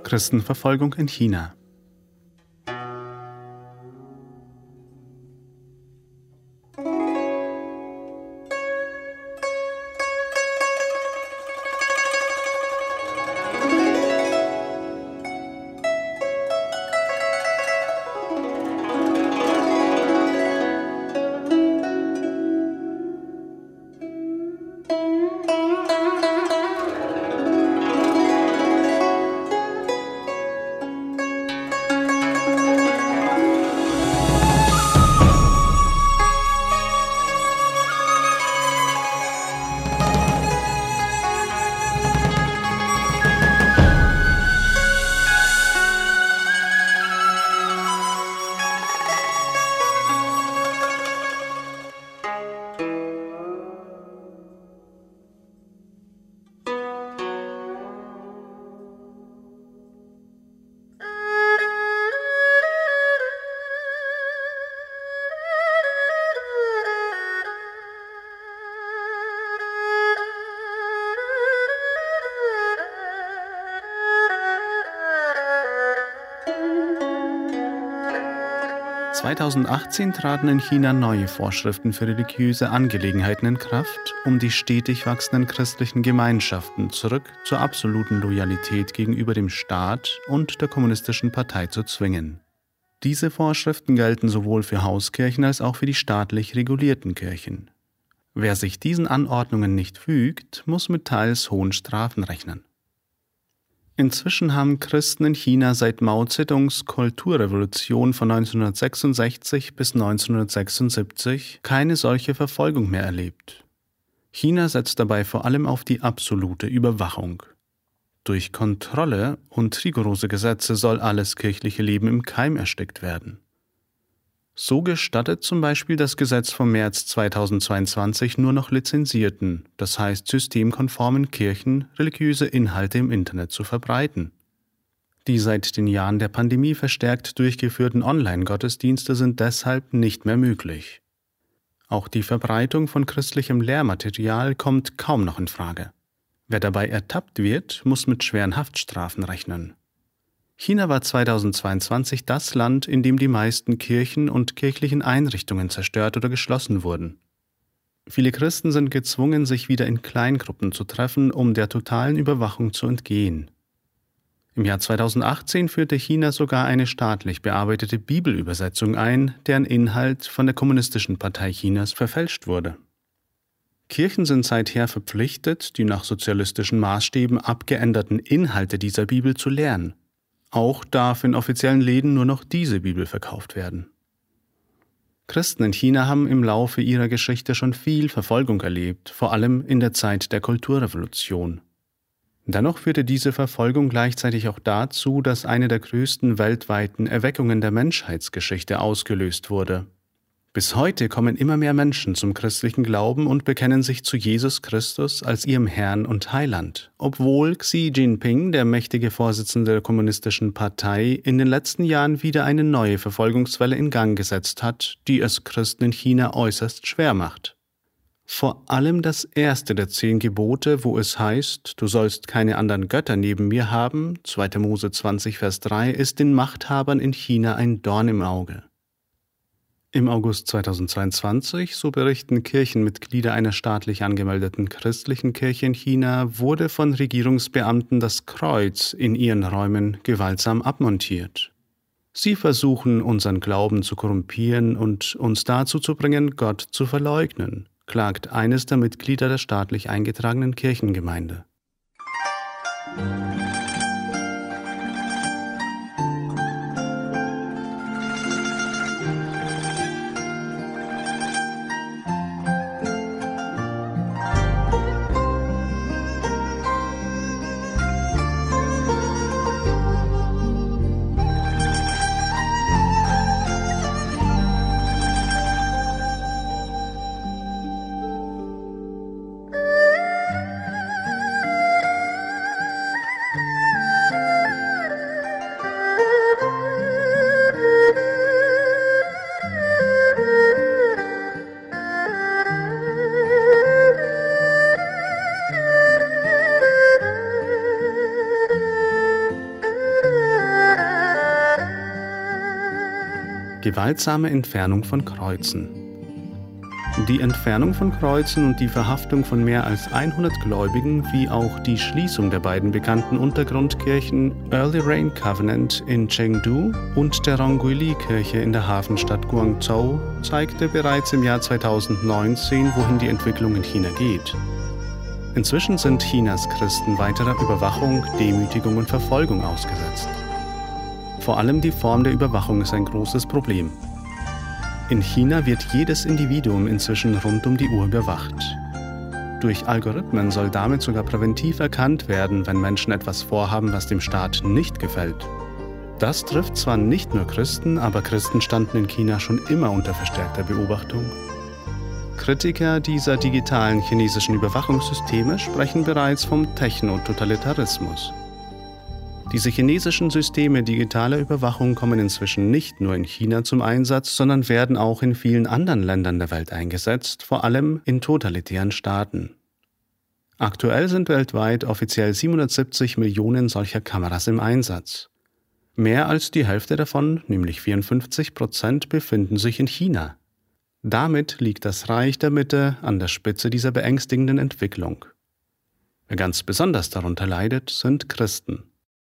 Christenverfolgung in China. (2018) traten in China neue Vorschriften für religiöse Angelegenheiten in Kraft, um die stetig wachsenden christlichen Gemeinschaften zurück zur absoluten Loyalität gegenüber dem Staat und der Kommunistischen Partei zu zwingen. Diese Vorschriften gelten sowohl für Hauskirchen als auch für die staatlich regulierten Kirchen. Wer sich diesen Anordnungen nicht fügt, muss mit teils hohen Strafen rechnen. Inzwischen haben Christen in China seit Mao Zedongs Kulturrevolution von 1966 bis 1976 keine solche Verfolgung mehr erlebt. China setzt dabei vor allem auf die absolute Überwachung. Durch Kontrolle und rigorose Gesetze soll alles kirchliche Leben im Keim erstickt werden. So gestattet zum Beispiel das Gesetz vom März 2022 nur noch lizenzierten, das heißt systemkonformen Kirchen, religiöse Inhalte im Internet zu verbreiten. Die seit den Jahren der Pandemie verstärkt durchgeführten Online-Gottesdienste sind deshalb nicht mehr möglich. Auch die Verbreitung von christlichem Lehrmaterial kommt kaum noch in Frage. Wer dabei ertappt wird, muss mit schweren Haftstrafen rechnen. China war 2022 das Land, in dem die meisten Kirchen und kirchlichen Einrichtungen zerstört oder geschlossen wurden. Viele Christen sind gezwungen, sich wieder in Kleingruppen zu treffen, um der totalen Überwachung zu entgehen. Im Jahr 2018 führte China sogar eine staatlich bearbeitete Bibelübersetzung ein, deren Inhalt von der Kommunistischen Partei Chinas verfälscht wurde. Kirchen sind seither verpflichtet, die nach sozialistischen Maßstäben abgeänderten Inhalte dieser Bibel zu lehren. Auch darf in offiziellen Läden nur noch diese Bibel verkauft werden. Christen in China haben im Laufe ihrer Geschichte schon viel Verfolgung erlebt, vor allem in der Zeit der Kulturrevolution. Dennoch führte diese Verfolgung gleichzeitig auch dazu, dass eine der größten weltweiten Erweckungen der Menschheitsgeschichte ausgelöst wurde. Bis heute kommen immer mehr Menschen zum christlichen Glauben und bekennen sich zu Jesus Christus als ihrem Herrn und Heiland, obwohl Xi Jinping, der mächtige Vorsitzende der Kommunistischen Partei, in den letzten Jahren wieder eine neue Verfolgungswelle in Gang gesetzt hat, die es Christen in China äußerst schwer macht. Vor allem das erste der 10 Gebote, wo es heißt, du sollst keine anderen Götter neben mir haben, 2. Mose 20, Vers 3, ist den Machthabern in China ein Dorn im Auge. Im August 2022, so berichten Kirchenmitglieder einer staatlich angemeldeten christlichen Kirche in China, wurde von Regierungsbeamten das Kreuz in ihren Räumen gewaltsam abmontiert. Sie versuchen, unseren Glauben zu korrumpieren und uns dazu zu bringen, Gott zu verleugnen, klagt eines der Mitglieder der staatlich eingetragenen Kirchengemeinde. Gewaltsame Entfernung von Kreuzen. Die Entfernung von Kreuzen und die Verhaftung von mehr als 100 Gläubigen, wie auch die Schließung der beiden bekannten Untergrundkirchen Early Rain Covenant in Chengdu und der Rongguili-Kirche in der Hafenstadt Guangzhou, zeigte bereits im Jahr 2019, wohin die Entwicklung in China geht. Inzwischen sind Chinas Christen weiterer Überwachung, Demütigung und Verfolgung ausgesetzt. Vor allem die Form der Überwachung ist ein großes Problem. In China wird jedes Individuum inzwischen rund um die Uhr überwacht. Durch Algorithmen soll damit sogar präventiv erkannt werden, wenn Menschen etwas vorhaben, was dem Staat nicht gefällt. Das trifft zwar nicht nur Christen, aber Christen standen in China schon immer unter verstärkter Beobachtung. Kritiker dieser digitalen chinesischen Überwachungssysteme sprechen bereits vom Technototalitarismus. Diese chinesischen Systeme digitaler Überwachung kommen inzwischen nicht nur in China zum Einsatz, sondern werden auch in vielen anderen Ländern der Welt eingesetzt, vor allem in totalitären Staaten. Aktuell sind weltweit offiziell 770 Millionen solcher Kameras im Einsatz. Mehr als die Hälfte davon, nämlich 54%, befinden sich in China. Damit liegt das Reich der Mitte an der Spitze dieser beängstigenden Entwicklung. Wer ganz besonders darunter leidet, sind Christen.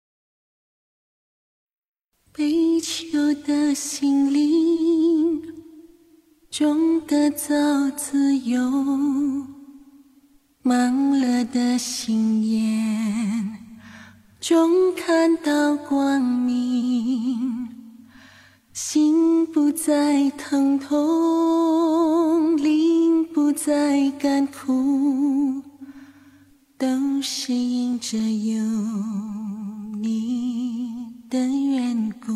悲秋的心灵中得到自由，忙了的心眼中看到光明，心不再疼痛，灵不再干枯，都是因着有你的缘故。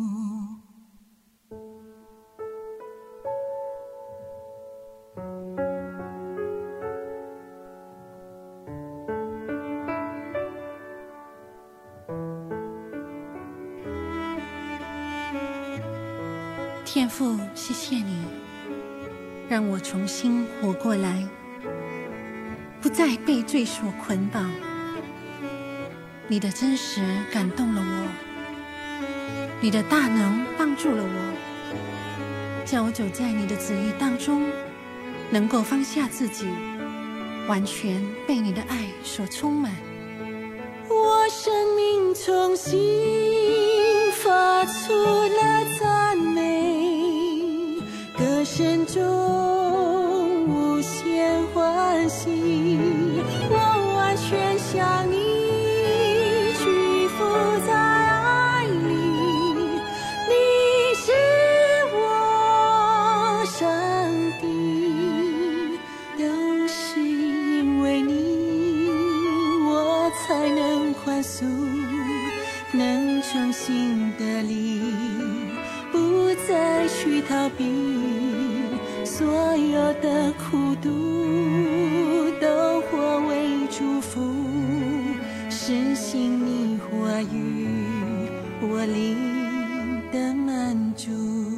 天父，谢谢你让我重新活过来，不再被罪所捆绑。你的真实感动了我，你的大能帮助了我，叫我走在你的旨意当中，能够放下自己，完全被你的爱所充满。我生命重新发出了赞美，歌声中无限欢喜，我完全向你屈服在爱里，你是我上帝，都是因为你，我才能宽恕，能重新得力，不再去逃避，所有的苦毒都化为祝福，实行你话语，我灵的满足。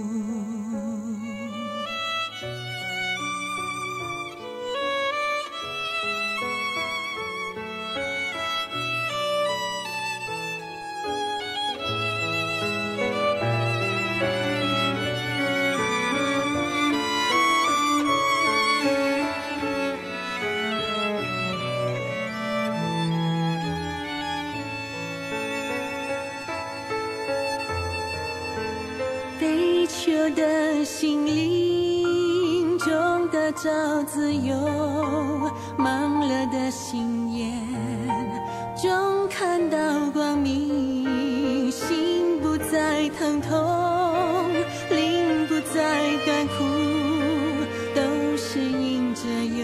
悲秋的心灵中得着自由，忙了的心眼中看到光明，心不再疼痛，灵不再干枯，都是因着有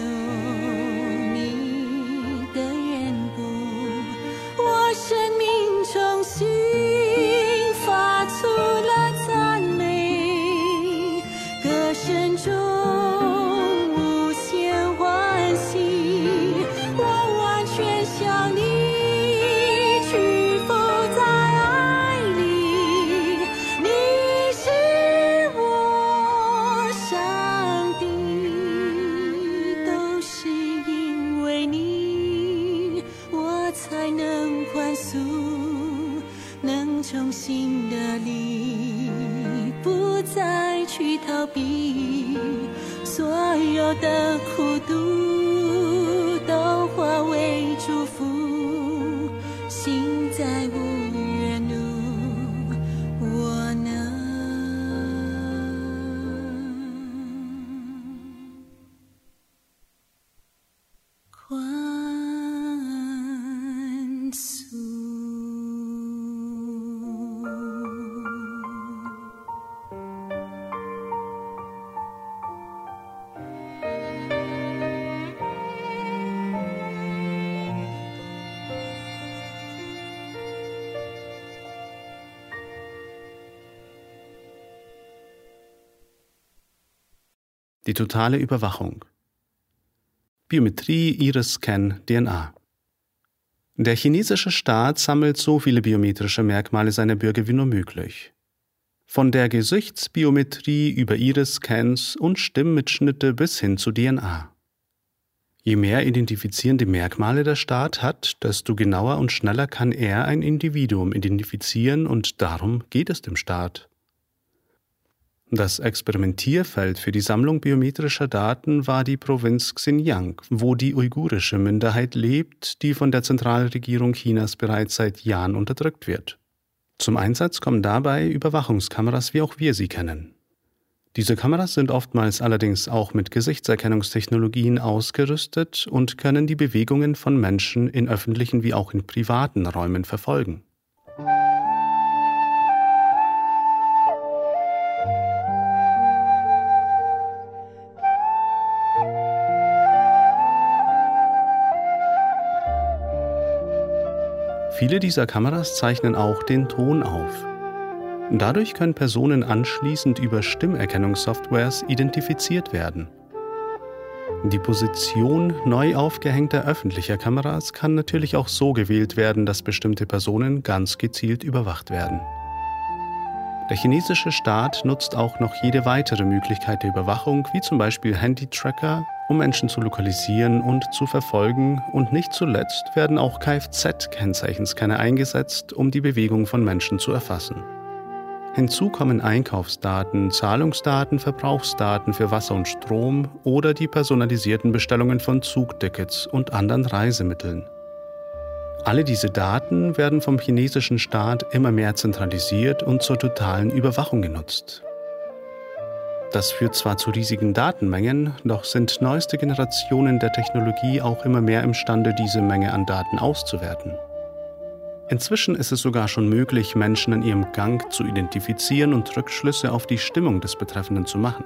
你的缘故，我生命重新发出了赞美，歌声中无限欢喜，我完全向你屈服在爱里，你是我上帝，都是因为你，我才能宽恕，能重新得力，不再有的苦毒都化为祝福，行在无远路，我能宽恕。 Die totale Überwachung. Biometrie, Iris-Scan, DNA. Der chinesische Staat sammelt so viele biometrische Merkmale seiner Bürger wie nur möglich. Von der Gesichtsbiometrie über Iris-Scans und Stimmmitschnitte bis hin zu DNA. Je mehr identifizierende Merkmale der Staat hat, desto genauer und schneller kann er ein Individuum identifizieren und darum geht es dem Staat. Das Experimentierfeld für die Sammlung biometrischer Daten war die Provinz Xinjiang, wo die uigurische Minderheit lebt, die von der Zentralregierung Chinas bereits seit Jahren unterdrückt wird. Zum Einsatz kommen dabei Überwachungskameras, wie auch wir sie kennen. Diese Kameras sind oftmals allerdings auch mit Gesichtserkennungstechnologien ausgerüstet und können die Bewegungen von Menschen in öffentlichen wie auch in privaten Räumen verfolgen. Viele dieser Kameras zeichnen auch den Ton auf. Dadurch können Personen anschließend über Stimmerkennungssoftwares identifiziert werden. Die Position neu aufgehängter öffentlicher Kameras kann natürlich auch so gewählt werden, dass bestimmte Personen ganz gezielt überwacht werden. Der chinesische Staat nutzt auch noch jede weitere Möglichkeit der Überwachung, wie zum Beispiel Handy-Tracker, um Menschen zu lokalisieren und zu verfolgen, und nicht zuletzt werden auch Kfz-Kennzeichenscanner eingesetzt, um die Bewegung von Menschen zu erfassen. Hinzu kommen Einkaufsdaten, Zahlungsdaten, Verbrauchsdaten für Wasser und Strom oder die personalisierten Bestellungen von Zugtickets und anderen Reisemitteln. Alle diese Daten werden vom chinesischen Staat immer mehr zentralisiert und zur totalen Überwachung genutzt. Das führt zwar zu riesigen Datenmengen, doch sind neueste Generationen der Technologie auch immer mehr imstande, diese Menge an Daten auszuwerten. Inzwischen ist es sogar schon möglich, Menschen in ihrem Gang zu identifizieren und Rückschlüsse auf die Stimmung des Betreffenden zu machen.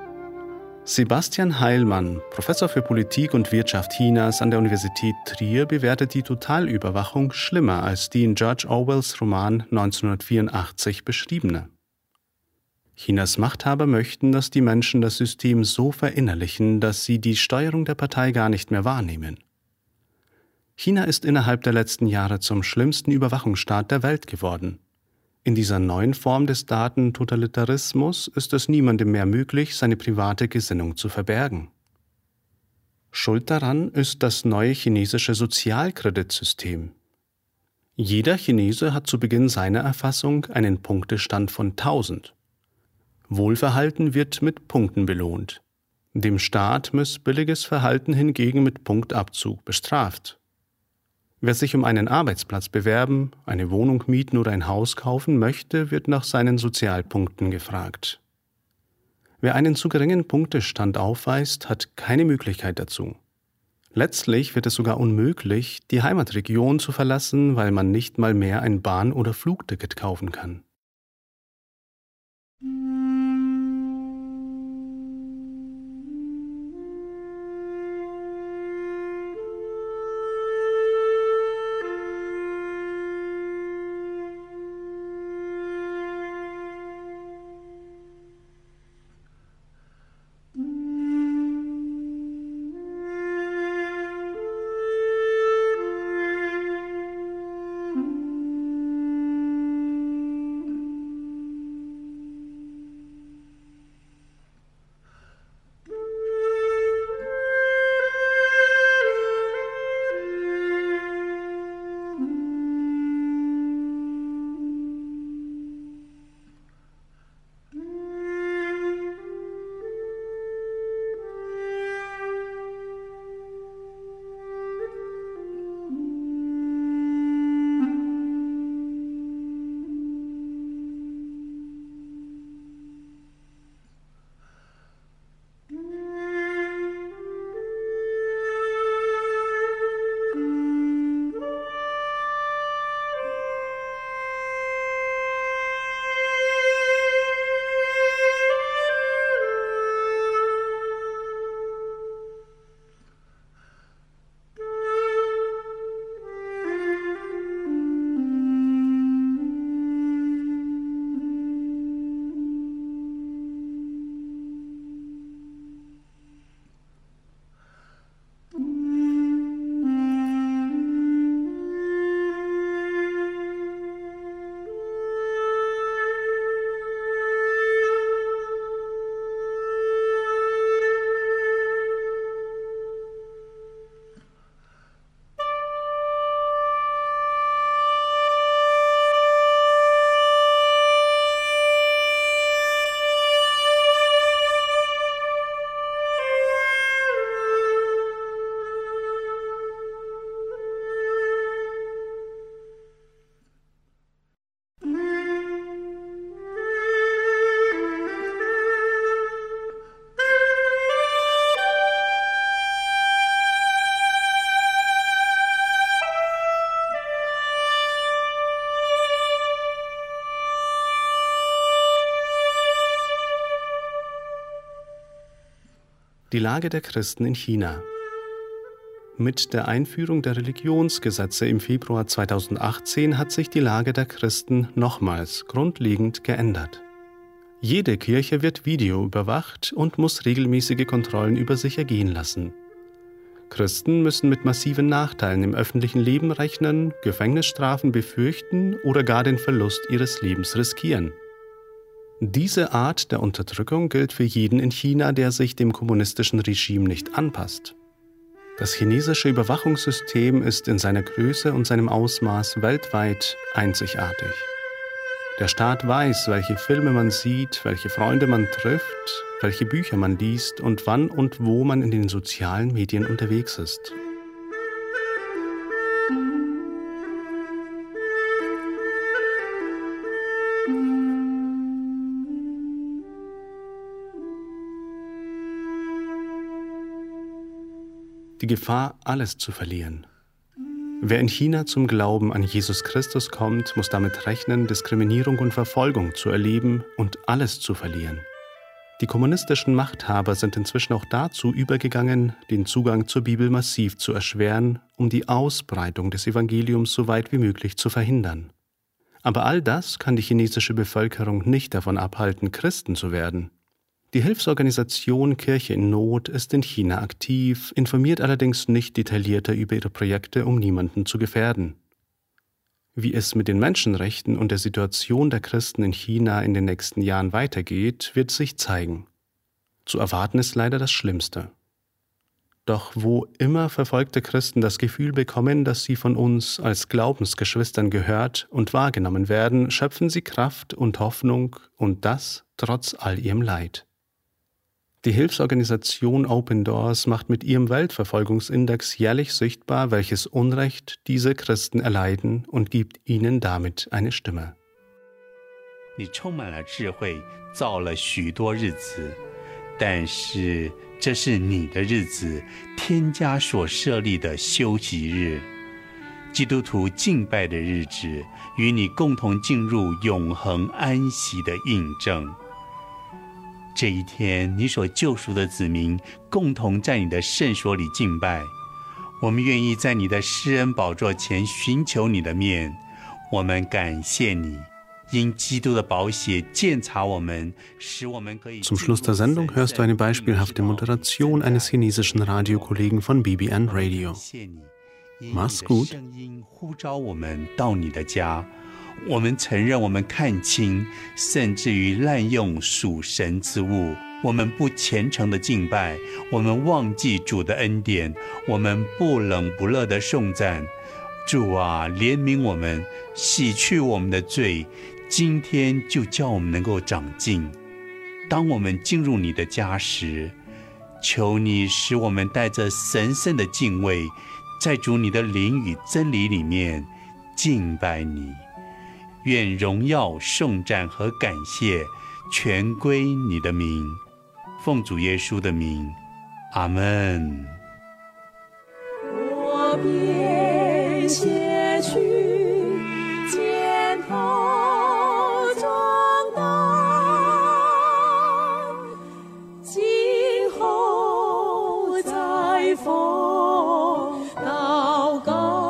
Sebastian Heilmann, Professor für Politik und Wirtschaft Chinas an der Universität Trier, bewertet die Totalüberwachung schlimmer als die in George Orwells Roman 1984 beschriebene. Chinas Machthaber möchten, dass die Menschen das System so verinnerlichen, dass sie die Steuerung der Partei gar nicht mehr wahrnehmen. China ist innerhalb der letzten Jahre zum schlimmsten Überwachungsstaat der Welt geworden. In dieser neuen Form des Datentotalitarismus ist es niemandem mehr möglich, seine private Gesinnung zu verbergen. Schuld daran ist das neue chinesische Sozialkreditsystem. Jeder Chinese hat zu Beginn seiner Erfassung einen Punktestand von 1000. Wohlverhalten wird mit Punkten belohnt. Dem Staat missbilliges Verhalten hingegen mit Punktabzug bestraft. Wer sich um einen Arbeitsplatz bewerben, eine Wohnung mieten oder ein Haus kaufen möchte, wird nach seinen Sozialpunkten gefragt. Wer einen zu geringen Punktestand aufweist, hat keine Möglichkeit dazu. Letztlich wird es sogar unmöglich, die Heimatregion zu verlassen, weil man nicht mal mehr ein Bahn- oder Flugticket kaufen kann. Die Lage der Christen in China. Mit der Einführung der Religionsgesetze im Februar 2018 hat sich die Lage der Christen nochmals grundlegend geändert. Jede Kirche wird videoüberwacht und muss regelmäßige Kontrollen über sich ergehen lassen. Christen müssen mit massiven Nachteilen im öffentlichen Leben rechnen, Gefängnisstrafen befürchten oder gar den Verlust ihres Lebens riskieren. Diese Art der Unterdrückung gilt für jeden in China, der sich dem kommunistischen Regime nicht anpasst. Das chinesische Überwachungssystem ist in seiner Größe und seinem Ausmaß weltweit einzigartig. Der Staat weiß, welche Filme man sieht, welche Freunde man trifft, welche Bücher man liest und wann und wo man in den sozialen Medien unterwegs ist. Die Gefahr, alles zu verlieren. Wer in China zum Glauben an Jesus Christus kommt, muss damit rechnen, Diskriminierung und Verfolgung zu erleben und alles zu verlieren. Die kommunistischen Machthaber sind inzwischen auch dazu übergegangen, den Zugang zur Bibel massiv zu erschweren, um die Ausbreitung des Evangeliums so weit wie möglich zu verhindern. Aber all das kann die chinesische Bevölkerung nicht davon abhalten, Christen zu werden. Die Hilfsorganisation Kirche in Not ist in China aktiv, informiert allerdings nicht detaillierter über ihre Projekte, um niemanden zu gefährden. Wie es mit den Menschenrechten und der Situation der Christen in China in den nächsten Jahren weitergeht, wird sich zeigen. Zu erwarten ist leider das Schlimmste. Doch wo immer verfolgte Christen das Gefühl bekommen, dass sie von uns als Glaubensgeschwistern gehört und wahrgenommen werden, schöpfen sie Kraft und Hoffnung und das trotz all ihrem Leid. Die Hilfsorganisation Open Doors macht mit ihrem Weltverfolgungsindex jährlich sichtbar, welches Unrecht diese Christen erleiden und gibt ihnen damit eine Stimme. 你充满了智慧，造了许多日子，但是这是你的日子，天家所设立的休息日，基督徒敬拜的日子，与你共同进入永恒安息的印证。这一天，你所救赎的子民共同在你的圣所里敬拜。我们愿意在你的施恩宝座前寻求你的面。我们感谢你，因基督的宝血鉴察我们，使我们可以。 Zum Schluss der Sendung hörst du eine beispielhafte Moderation eines chinesischen Radiokollegen von BBN Radio. Mach's gut. 我们承认我们看轻，甚至于滥用属神之物，我们不虔诚的敬拜，我们忘记主的恩典，我们不冷不热的颂赞。主啊，怜悯我们，洗去我们的罪，今天就叫我们能够长进。当我们进入你的家时，求你使我们带着神圣的敬畏，在主你的灵与真理里面敬拜你。愿荣耀、颂赞和感谢全归你的名，奉主耶稣的名，阿们。 我便卸去肩头重担，今后再逢祷告。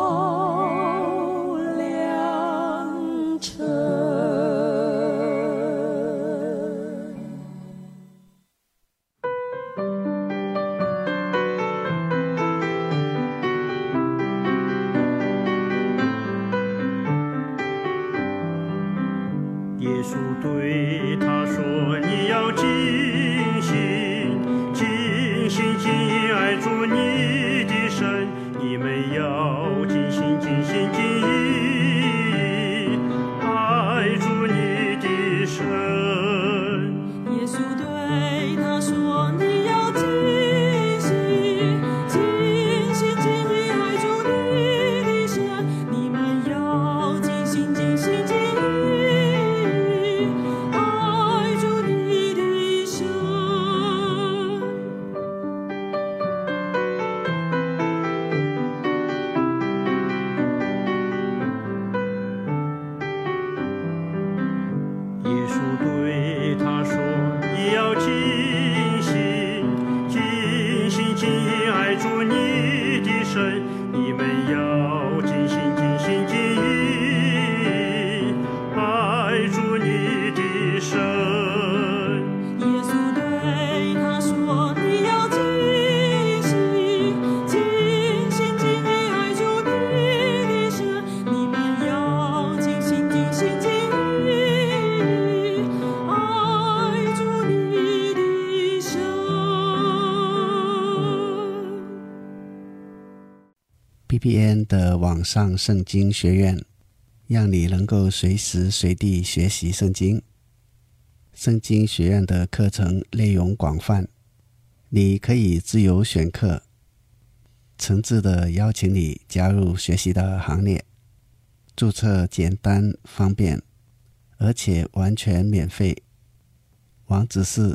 BBN 的网上圣经学院，让你能够随时随地学习圣经。圣经学院的课程内容广泛，你可以自由选课，诚挚地邀请你加入学习的行列。注册简单方便，而且完全免费。网址是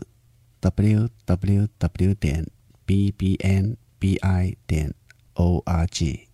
www.bbnbi.org